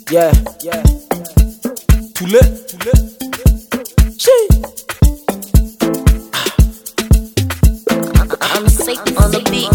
Yeah. Too late. She. I'm sick on the beat.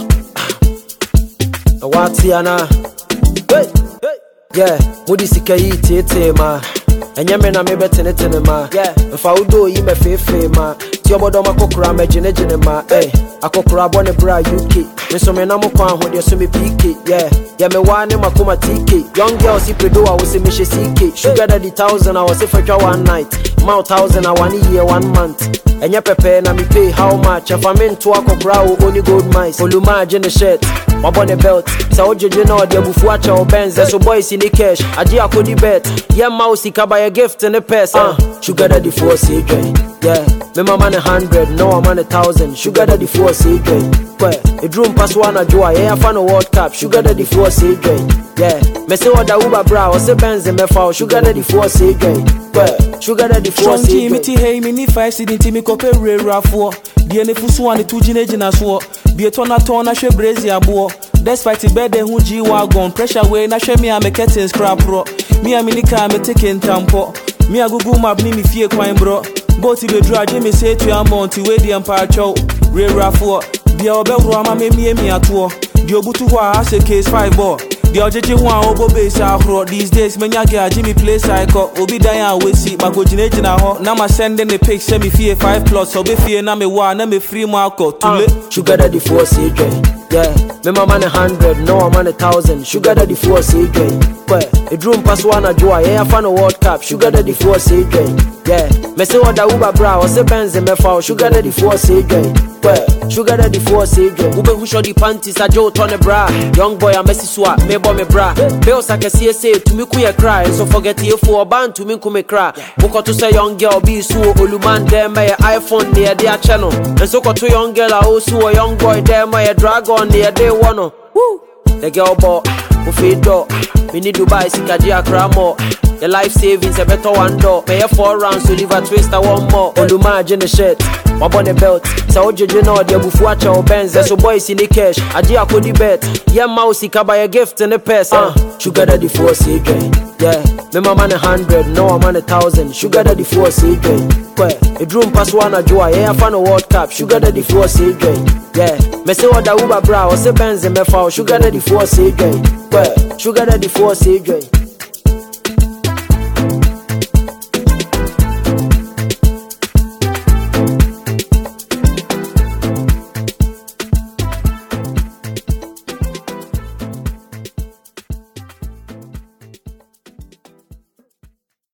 Watiana. Hey. Yeah. Mudi sika yi tete ma. Enyame na me betene ma. Yeah. Mfa udo yi me fefe ma. Ti obodo makokura me gene ma. Hey. Akokura bone bra UK. Me so me na mo kwa ho de so me PK. Yeah. Yeah me wane makoma TK. Young girl si pedo I was say me she CK. Sugar daddy 1,000 I was say for one night. Mouth 1,000 I 1 year 1 month. Enye pepe na me pay how much? If I'm into akokura o only gold mice. Oluma gene shirt. Wabone belt. Sa ojeje na odi abufu acha o Benz. So boys in the cash. Adi akodi bet. Yeah mouse ikaba a gift in the purse. Sugar daddy for CJ. Yeah. Me mama man 100, no I'm on 1,000. Sugar daddy for CJ. Kwe, a drum pass one a joy. Yeah, I found a World Cup. Sugar daddy for CJ. Yeah. Me say what the Uber bra. I say Benz and me foul. Sugar daddy for CJ. Kwe, sugar daddy for CJ. Miti hey me ni 5 cedi nti me kope rera fo. Die ne fusu ane tu gina so. Bi etona tona hwe brazy abo. Despite bed hu G wagon pressure way na hwe me a me curtain scrap pro. Me a mini car me taking tampo. Me a Google map ni me fie kwan bro. Both be draw me say to amount we di empire chow. Rera fo. Dia obewro ama me ato. Di obutu ho a say case 5 ball. The ojeje ho a obo base afro these days menya girl Jimmy play cycle obi dan we see mago gina ho na ma sending the pics say me fie 5 plus obi fie na me wa na me free mo akọ tule sugar daddy for CJ. Yeah, me mama man 100, no I'm on 1,000. Sugar daddy for CJ. Kwe, a drum pass one a joy. Yeah, I found a World Cup. Sugar daddy for CJ. Yeah, me say what the Uber bra. I say Benz and me foul. Sugar daddy for CJ. Kwe, sugar daddy for CJ. Ube who show the panties a Joe Tony bra. Young boy a messy swap. Me boy me bra. Bills like a CSA to me kuye cry. So forget you for a band to me kume cry. Buko to say young girl be so oluman dem my iPhone near their channel. And so to young girl I also a young boy dem my dragon near day one. Woo. The girl bought who feed door. We need to buy Sikaji Akramo. The life savings a better one door. Pay 4 rounds to leave a twist a one more. Oluma gene shirt. Wabone belt. Sa ojeje na odi abufu acha o Benz. So boys in the cash. Adi akodi bet. Yeah mouse ikaba a gift in the purse. Sugar daddy for CJ. Yeah. Me mama man 100, no I'm on 1,000. Sugar daddy for CJ. Kwe, a drum pass one a joy. Yeah, I found a World Cup. Sugar daddy for CJ. Yeah. Me say what the Uber bra. I say Benz and me foul. Sugar daddy for CJ. Kwe, sugar daddy for CJ.